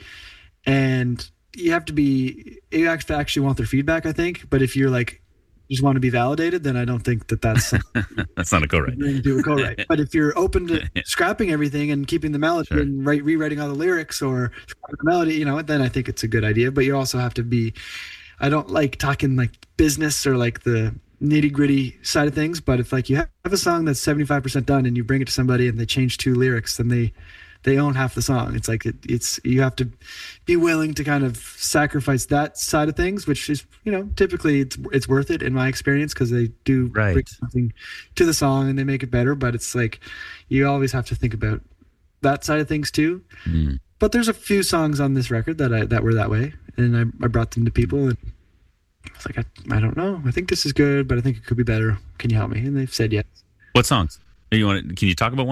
and you have to be, you have to actually want their feedback, I think. But if you're like, just want to be validated, then I don't think that that's That's not a co-write. going to do a co-write. But if you're open to scrapping everything and keeping the melody Sure. and write, rewriting all the lyrics or scrapping the melody, you know, then I think it's a good idea. But you also have to be, I don't like talking like business or like the nitty gritty side of things. But if like you have a song that's seventy-five percent done and you bring it to somebody and they change two lyrics, then they, they own half the song. It's like, it, it's, you have to be willing to kind of sacrifice that side of things, which is, you know, typically it's, it's worth it in my experience because they do Right. bring something to the song and they make it better. But it's like, you always have to think about that side of things too. Mm. But there's a few songs on this record that I, that were that way. And I, I brought them to people and I was like, I, I don't know. I think this is good, but I think it could be better. Can you help me? And they've said yes. What songs? Do you want to, can you talk about one of them?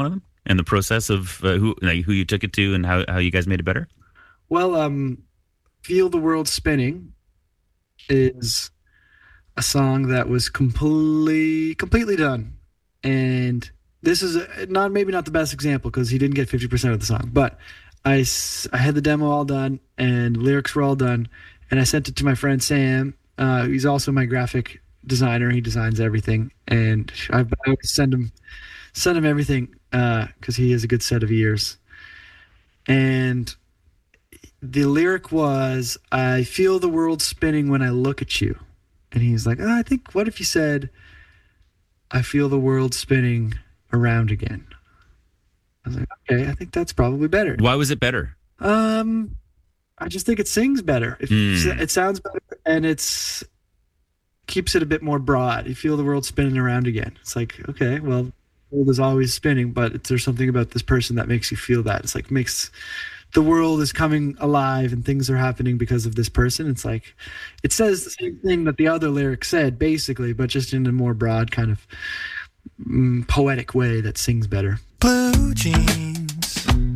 and the process of uh, who like, who you took it to and how, how you guys made it better? Well, um, Feel the World Spinning is a song that was completely completely done. And this is a, not maybe not the best example because he didn't get fifty percent of the song, but I, I had the demo all done and lyrics were all done, and I sent it to my friend Sam. Uh, he's also my graphic designer. He designs everything, and I, I always send him send him everything because uh, he has a good set of ears. And the lyric was, "I feel the world spinning when I look at you," and he's like, oh, "I think what if you said, I feel the world spinning around again?" I was like, okay, I think that's probably better. Why was it better? Um, I just think it sings better. It, Mm. it sounds better, and it's keeps it a bit more broad. You feel the world spinning around again. It's like, okay, well, the world is always spinning, but it's, there's something about this person that makes you feel that. It's like makes the world is coming alive and things are happening because of this person. It's like it says the same thing that the other lyric said, basically, but just in a more broad kind of mm, poetic way that sings better. Blue jeans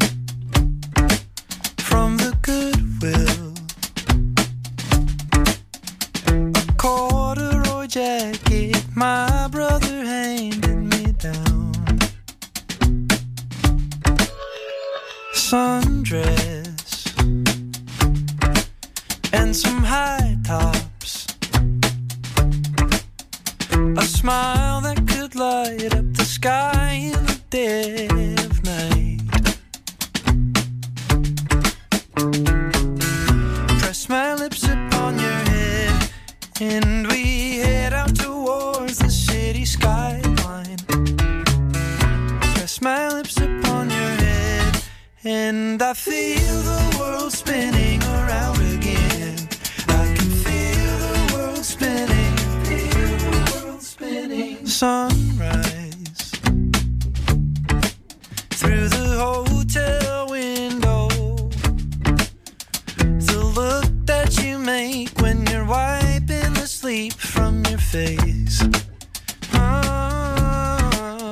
from the Goodwill, a corduroy jacket my brother handed me down, sundress and some high tops, a smile that could light up the sky in the dead of night. Press my lips upon your head and we head out towards the city skyline. Press my lips upon your head and I feel the world spinning around again. I can feel the world spinning, feel the world spinning. Sunrise through the hotel window, the look that you make when you're wiping the sleep from your face. Oh,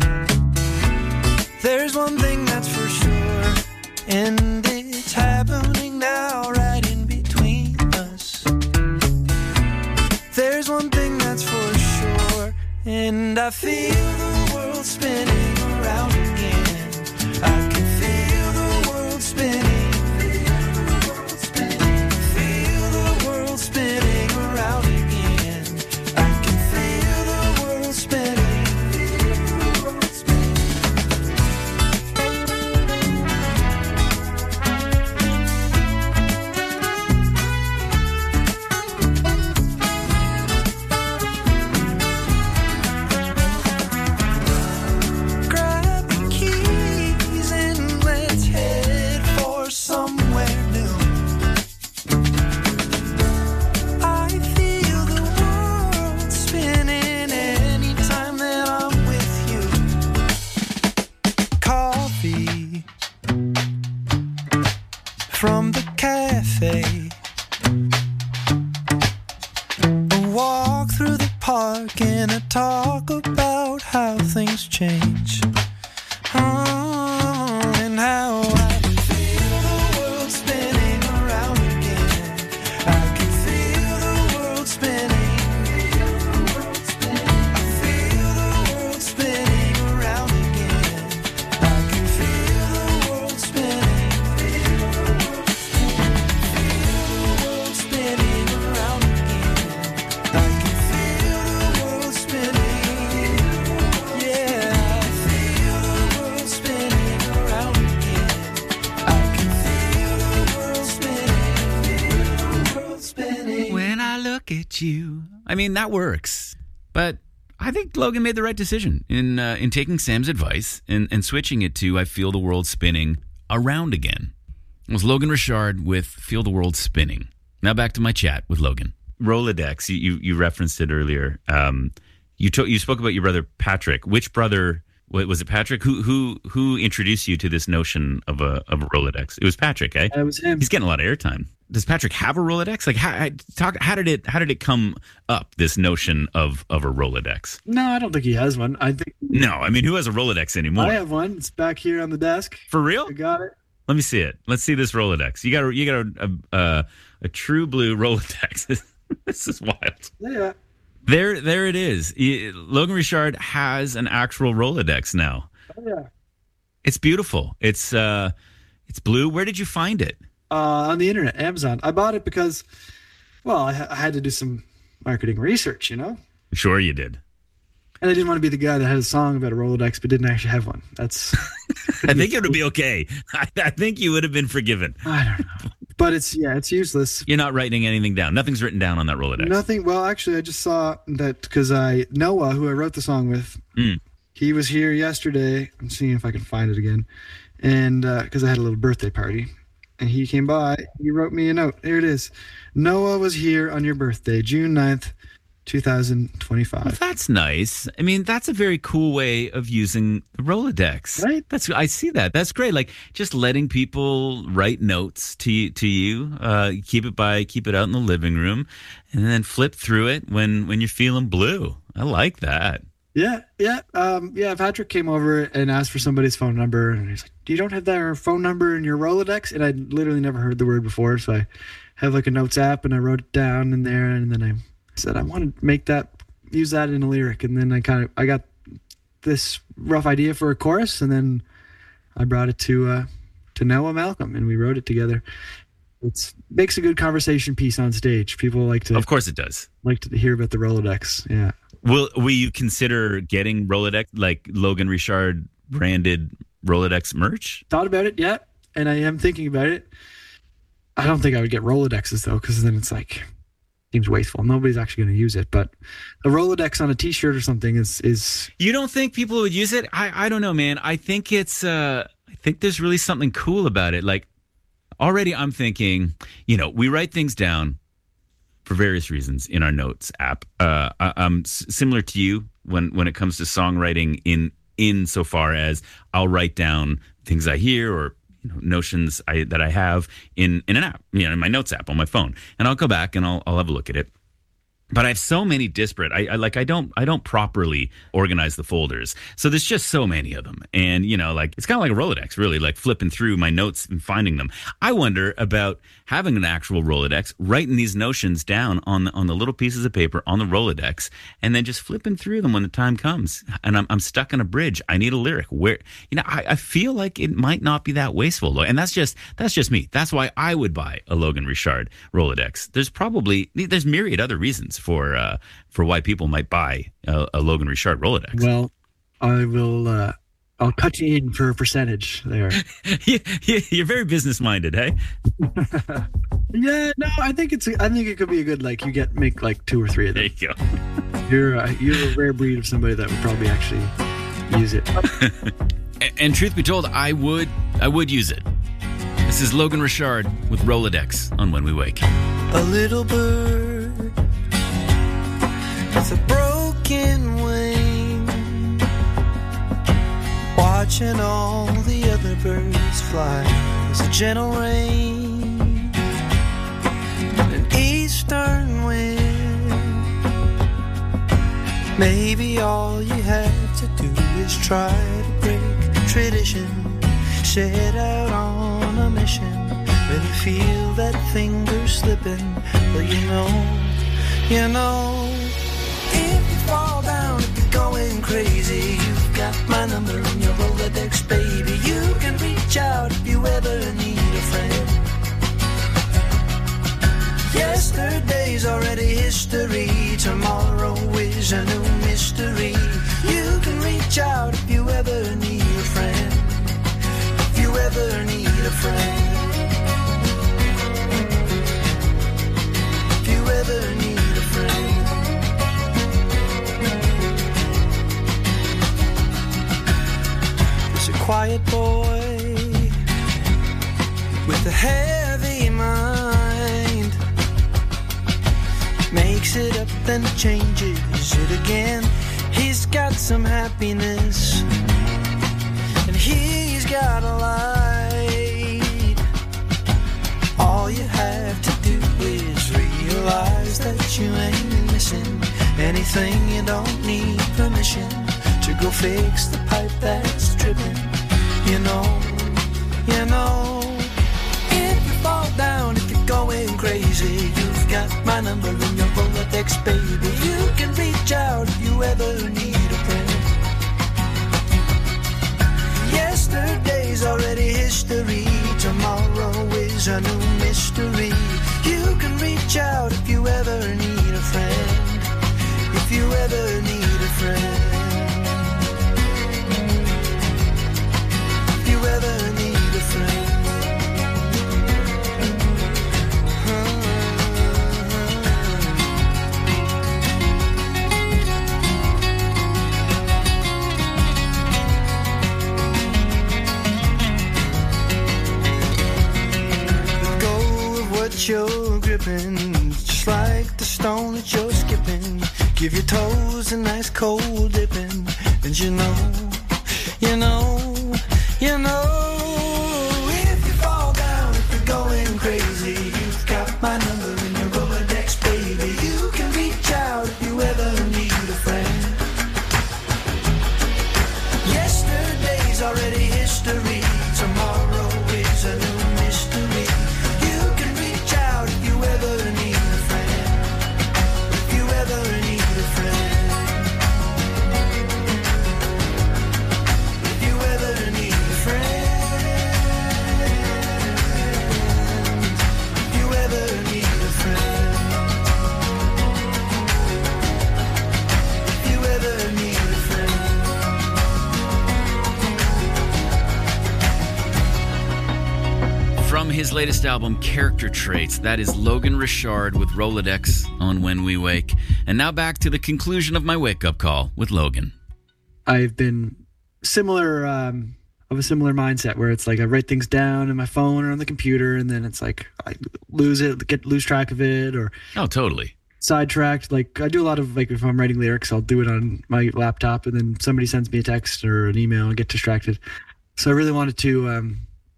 there's one thing that's for sure, and it's happening now right in between us. There's one thing that's for sure, and I feel the world spinning around again. I can feel the world spinning, feel the world spinning, feel the world spinning around again. I can feel the world spinning, feel the world spinning. Grab the keys and let's head for somewhere new. I feel the world spinning anytime that I'm with you. Coffee from the cafe, a walk through the park and a talk about how things change. Oh, and how I can feel the world spinning around again. I can feel the world spinning, feel the world spinning. I feel the world spinning around again. I can feel the world spinning, feel the world spinning, feel the world spinning around again. I can feel the world spinning, yeah. I feel the world spinning around again. I can feel the world spinning, feel the world spinning. When I look at you. I mean, that works. But I think Logan made the right decision in uh, in taking Sam's advice and, and switching it to I Feel the World Spinning Around Again. It was Logan Richard with Feel the World Spinning. Now back to my chat with Logan. Rolodex, you, you, you referenced it earlier. Um, you, to, you spoke about your brother Patrick. Which brother What, was it Patrick? Who who who introduced you to this notion of a of a Rolodex? It was Patrick, eh? It was him. He's getting a lot of airtime. Does Patrick have a Rolodex? Like, how, talk, how did it how did it come up? This notion of of a Rolodex? No, I don't think he has one. I think No, I mean, who has a Rolodex anymore? I have one. It's back here on the desk. For real? I got it. Let me see it. Let's see this Rolodex. You got a, you got a a, a, a true blue Rolodex. This is wild. Yeah. There, there it is. Logan Richard has an actual Rolodex now. Oh, yeah. It's beautiful. It's uh, it's blue. Where did you find it? Uh, on the internet, Amazon. I bought it because, well, I, ha- I had to do some marketing research, you know? Sure you did. And I didn't want to be the guy that had a song about a Rolodex but didn't actually have one. That's. I think it would be okay. I, I think you would have been forgiven. I don't know. But it's, yeah, it's useless. You're not writing anything down. Nothing's written down on that Rolodex. Nothing. Well, actually, I just saw that because I, Noah, who I wrote the song with, Mm. he was here yesterday. I'm seeing if I can find it again. And because uh, I had a little birthday party. And he came by. He wrote me a note. Here it is. Noah was here on your birthday, June ninth, twenty twenty-five. Well, that's nice. I mean, that's a very cool way of using the Rolodex. Right? That's I see that. That's great. Like just letting people write notes to you, to you. Uh, keep it by, keep it out in the living room, and then flip through it when when you're feeling blue. I like that. Yeah, yeah, um, yeah. Patrick came over and asked for somebody's phone number, and he's like, "You don't have their phone number in your Rolodex?" And I'd literally never heard the word before, so I have like a notes app, and I wrote it down in there, and then I said I want to make that, use that in a lyric, and then I kind of I got this rough idea for a chorus, and then I brought it to uh, to Noah Malcolm, and we wrote it together. It makes a good conversation piece on stage. People like to, Of course, it does. like to hear about the Rolodex. Yeah. Will Will you consider getting Rolodex, like Logan Richard branded Rolodex merch? Thought about it, yeah, and I am thinking about it. I don't think I would get Rolodexes though, because then it's like seems wasteful. Nobody's actually going to use it, but a Rolodex on a T-shirt or something is is. You don't think people would use it? I I don't know, man. I think it's uh I think there's really something cool about it. Like already, I'm thinking, you know, we write things down for various reasons in our notes app. Uh, I, I'm s- similar to you when when it comes to songwriting. In in so far as I'll write down things I hear or you know, notions I, that I have in, in an app, you know, in my notes app on my phone, and I'll go back and I'll I'll have a look at it. But I have so many disparate. I, I like. I don't. I don't properly organize the folders. So there's just so many of them, and you know, like it's kind of like a Rolodex, really. Like flipping through my notes and finding them. I wonder about having an actual Rolodex, writing these notions down on the, on the little pieces of paper on the Rolodex, and then just flipping through them when the time comes. And I'm I'm stuck in a bridge. I need a lyric. Where you know, I, I feel like it might not be that wasteful, and that's just that's just me. That's why I would buy a Logan Richard Rolodex. There's probably there's myriad other reasons for uh, for why people might buy a, a Logan Richard Rolodex. Well, I will. Uh, I'll cut you in for a percentage there. You're very business minded, hey? Yeah, no, I think it's. I think it could be a good like you get make like two or three of There them. you go. You're uh, you're a rare breed of somebody that would probably actually use it. And, and truth be told, I would I would use it. This is Logan Richard with Rolodex on When We Wake. A little bird with a broken wing, watching all the other birds fly. There's a gentle rain, an eastern wind. Maybe all you have to do is try to break tradition, set out on a mission. When you feel that finger slipping, well, you know, you know. If you fall down, if you're going crazy, you've got my number in your Rolodex, baby. You can reach out if you ever need a friend. Yesterday's already history, tomorrow is a new mystery. You can reach out if you ever need a friend, if you ever need a friend. If you ever need a friend. There's a quiet boy with a heavy mind, makes it up then changes it again. He's got some happiness he's got a light. All you have to do is realize that you ain't missing anything. You don't need permission to go fix the pipe that's dripping. You know, you know. If you fall down, if you're going crazy, you've got my number in your Rolodex, baby. You can reach out if you ever need a friend. Yesterday's already history. Tomorrow is a new mystery. You can reach out if you ever need a friend. If you ever need a friend. If you ever need a friend. You're gripping, just like the stone that you're skipping. Give your toes a nice cold dipping, and you know, you know, you know. If you fall down, if you're going crazy, you've got my number in your Rolodex, baby. You can reach out if you ever need a friend. Yesterday's already history. Tomorrow is a new mystery. If you ever need a friend, if you ever need a friend, if you ever need a friend, if you ever need a friend, if you ever need a friend. From his latest album, Character Traits, that is Logan Richard with Rolodex on When We Wake. And now back to the conclusion of my wake-up call with Logan. I've been similar, um, of a similar mindset where it's like I write things down in my phone or on the computer, and then it's like I lose it, get lose track of it, or Oh, totally. sidetracked. Like I do a lot of, like, if I'm writing lyrics, I'll do it on my laptop, and then somebody sends me a text or an email and get distracted. So I really wanted to um,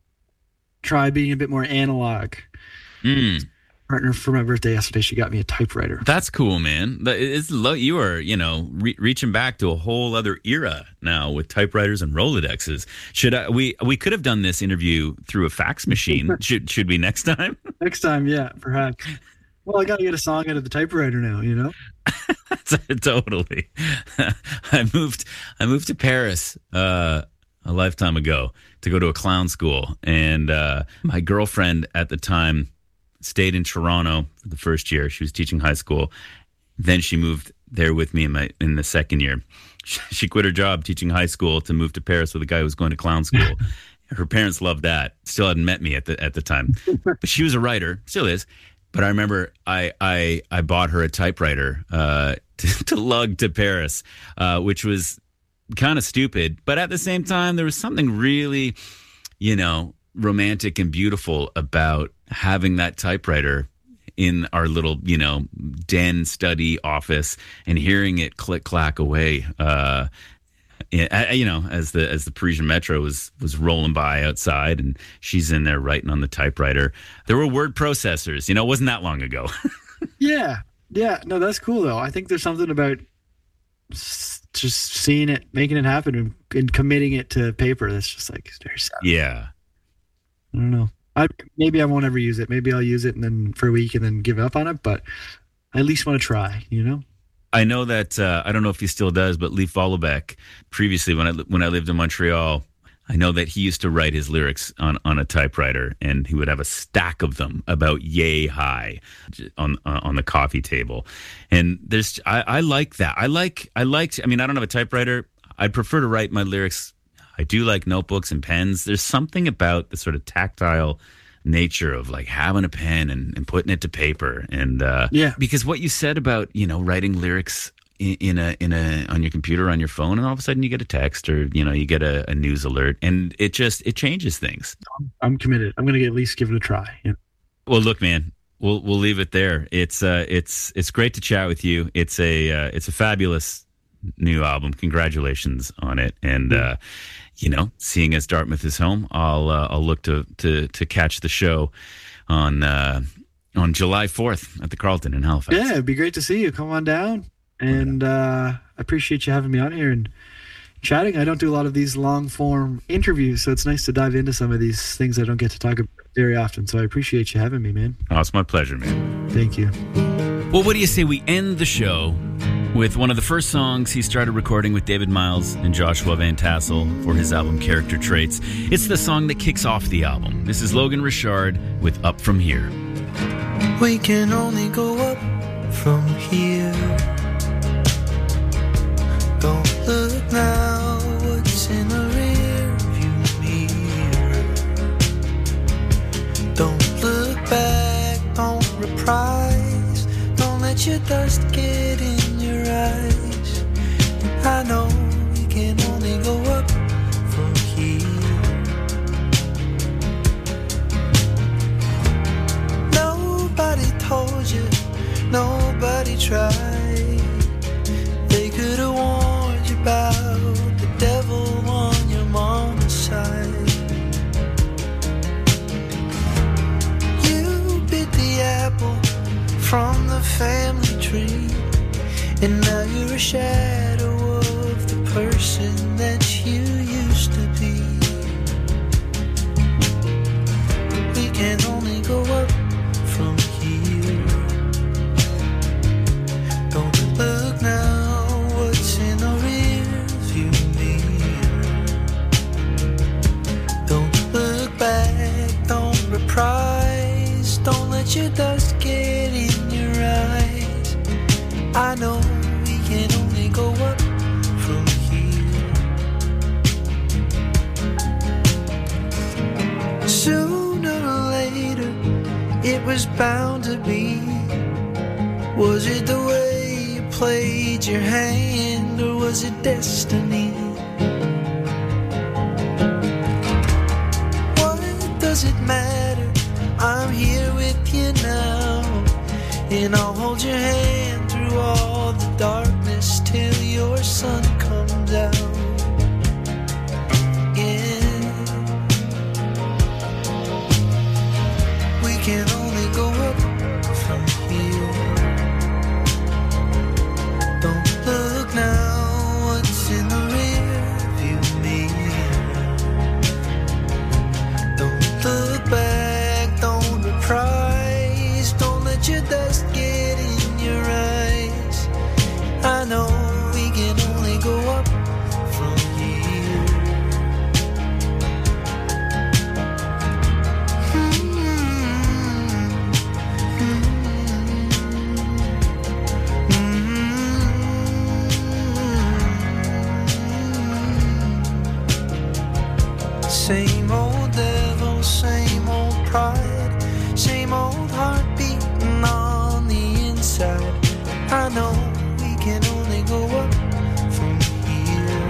try being a bit more analog. Mm. Partner for my birthday yesterday, she got me a typewriter. That's cool, man. That- It's lo- you are, you know, re- reaching back to a whole other era now with typewriters and Rolodexes. Should I, we we could have done this interview through a fax machine? should should we next time? Next time, yeah, perhaps. Well, I got to get a song out of the typewriter now, you know? Totally. I moved I moved to Paris uh, a lifetime ago to go to a clown school, and uh, my girlfriend at the time stayed in Toronto for the first year. She was teaching high school. Then she moved there with me in my in the second year. She, she quit her job teaching high school to move to Paris with a guy who was going to clown school. Her parents loved that. Still hadn't met me at the at the time, but she was a writer, still is. But I remember I I, I bought her a typewriter uh, to, to lug to Paris, uh, which was kind of stupid. But at the same time, there was something really, you know, romantic and beautiful about having that typewriter in our little, you know, den study office and hearing it click clack away. Uh, you know, as the as the Parisian metro was was rolling by outside, and she's in there writing on the typewriter. There were word processors. You know, it wasn't that long ago. Yeah, yeah. No, that's cool though. I think there's something about s- just seeing it, making it happen, and, and committing it to paper. That's just like very sad. Yeah. I don't know. I maybe I won't ever use it. Maybe I'll use it and then for a week and then give up on it. But I at least want to try. You know. I know that uh, I don't know if he still does, but Leif Vollebeck, previously when I when I lived in Montreal, I know that he used to write his lyrics on, on a typewriter, and he would have a stack of them about yay high on uh, on the coffee table. And there's I, I like that. I like I liked. I mean, I don't have a typewriter. I'd prefer to write my lyrics. I do like notebooks and pens. There's something about the sort of tactile nature of like having a pen and, and putting it to paper. And uh, Yeah. because what you said about, you know, writing lyrics in, in a in a on your computer, on your phone, and all of a sudden you get a text or, you know, you get a, a news alert, and it just it changes things. I'm committed. I'm gonna at least give it a try. You know? Well, look, man, we'll we'll leave it there. It's uh it's it's great to chat with you. It's a uh, it's a fabulous new album. Congratulations on it. And, uh, you know, seeing as Dartmouth is home, I'll uh, I'll look to, to, to catch the show on uh, on July fourth at the Carlton in Halifax. Yeah, it'd be great to see you. Come on down. And uh, I appreciate you having me on here and chatting. I don't do a lot of these long-form interviews, so it's nice to dive into some of these things I don't get to talk about very often. So I appreciate you having me, man. Oh, it's my pleasure, man. Thank you. Well, what do you say we end the show with one of the first songs he started recording with David Miles and Joshua Van Tassel for his album Character Traits? It's the song that kicks off the album. This is Logan Richard with Up From Here. We can only go up from here. Don't look now, what's in the rear view mirror. Don't look back, don't reprise. Don't let your dust get in your eyes. And I know we can only go up from here. Nobody told you, nobody tried. They could have warned you about the devil on your mama's side. You bit the apple from the family tree, and now you're a shadow of the person that you used to be. We can only go up from here. Don't look now, what's in the rear view mirror. Don't look back, don't reprise. Don't let your dust get in your eyes. I know we can only go up from here. Sooner or later, it was bound to be. Was it the way you played your hand, or was it destiny? What does it matter? I'm here with you now, and I'll hold your hand through all the darkness till your sun comes out. Yeah, we can only go up from here. Don't look now, what's in the rear view mirror. Don't look back, don't reprise. Don't let your dust get in your eyes. I know we can only go up from here. Same old devil, same old pride, same old heart beating on the inside. I know we can only go up from here.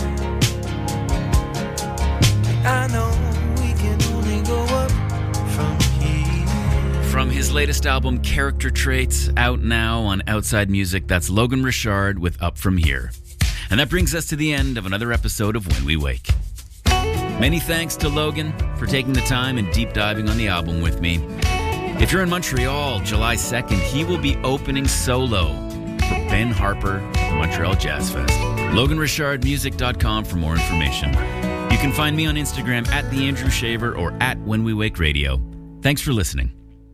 I know we can only go up from here. From his latest album, Character Traits, out now on Outside Music, that's Logan Richard with Up From Here. And that brings us to the end of another episode of When We Wake. Many thanks to Logan for taking the time and deep diving on the album with me. If you're in Montreal, July second, he will be opening solo for Ben Harper at the Montreal Jazz Fest. Logan Richard Music dot com for more information. You can find me on Instagram at The Andrew Shaver or at When We Wake Radio. Thanks for listening.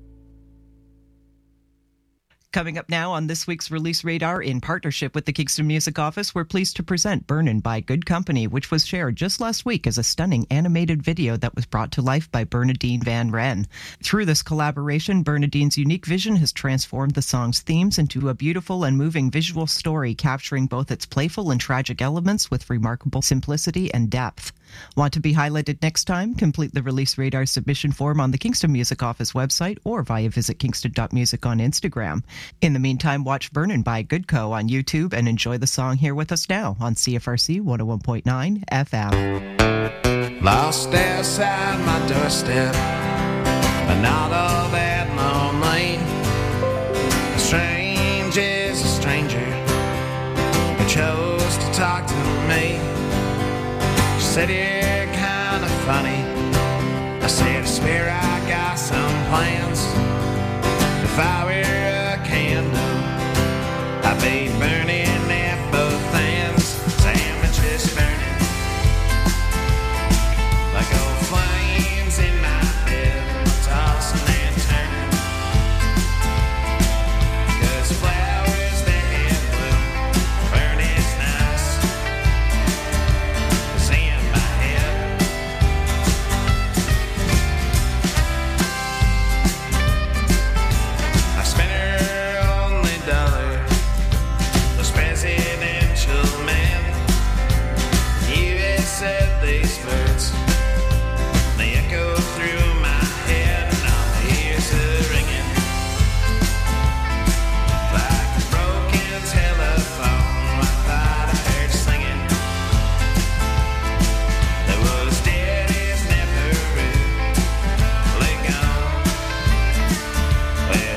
Coming up now on this week's Release Radar, in partnership with the Kingston Music Office, we're pleased to present Burnin' by Good Company, which was shared just last week as a stunning animated video that was brought to life by Bernadine Van Ren. Through this collaboration, Bernadine's unique vision has transformed the song's themes into a beautiful and moving visual story, capturing both its playful and tragic elements with remarkable simplicity and depth. Want to be highlighted next time? Complete the Release Radar submission form on the Kingston Music Office website or via visit kingston dot music on Instagram. In the meantime, watch Burnin' by Good Co. on YouTube and enjoy the song here with us now on C F R C one oh one point nine F M. Lost outside my doorstep, but not all that lonely. Strange is a stranger, but chose said, you're kinda funny. I said, I swear I got some plans. If I